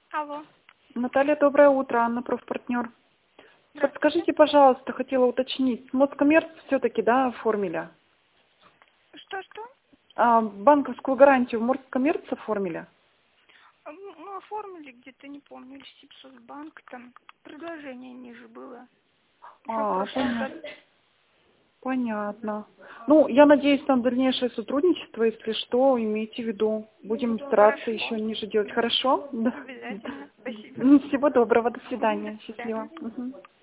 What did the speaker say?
Алло. Наталья, доброе утро, Анна, профпартнер. Здравствуйте. Подскажите, пожалуйста, хотела уточнить, Москоммерц все-таки, да, оформили? Что? Банковскую гарантию в Москоммерц оформили? Мы оформили где-то, не помню, или Сибсоцбанк, там предложение ниже было. Еще в прошлом Понятно. году. Понятно. Ну, я надеюсь на дальнейшее сотрудничество, если что, имейте в виду. Будем стараться Хорошо. еще ниже делать. Хорошо? Да. Обязательно. Спасибо. Всего доброго, до свидания. До свидания. Счастливо. Мгм.